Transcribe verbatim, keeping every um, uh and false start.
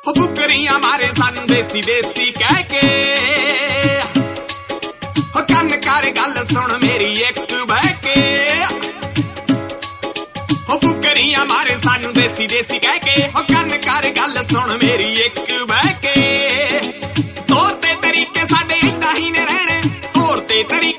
ਫੁਕਰੀਆਂ ਮਾਰੇ ਸਾਨੂੰ ਦੇਸੀ ਦੇਸੀ ਕਹਿ ਕੇ ਹੋ ਕੰਨ ਕਰ ਗੱਲ ਸੁਣ ਮੇਰੀ ਇੱਕ ਬਹਿ ਕੇ ਹੋ ਫੁਕਰੀਆਂ ਮਾਰੇ ਸਾਨੂੰ ਦੇਸੀ ਦੇਸੀ ਕਹਿ ਕੇ ਹੋ ਕੰਨ ਕਰ ਗੱਲ ਸੁਣ ਮੇਰੀ ਇੱਕ ਬਹਿ ਕੇ ਤੌਰ ਤੇ ਤਰੀਕੇ ਸਾਡੇ ਏਦਾਂ ਹੀ ਨੇ ਰਹਿਣੇ ਤੌਰ ਤੇ ਤਰੀਕੇ